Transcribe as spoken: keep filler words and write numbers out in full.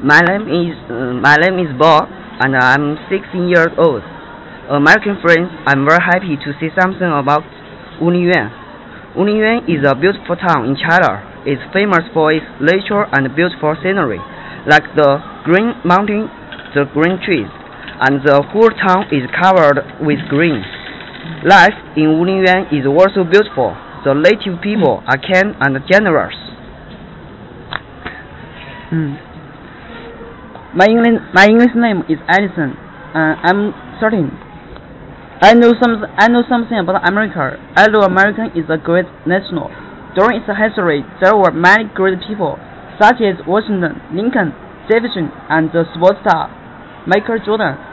My name is uh, my name is Bob, and I'm sixteen years old. American friends, I'm very happy to say something about Wuliyuan. Wuliyuan is a beautiful town in China. It's famous for its nature and beautiful scenery, like the green mountain, the green trees, and the whole town is covered with green. Life in Wuliyuan is also beautiful. The native people are kind and generous. Mm. My English my English name is Edison. Uh, I'm thirteen. I know some I know something about America. I know America is a great nation. During its history, there were many great people, such as Washington, Lincoln, Jefferson, and the sports star Michael Jordan.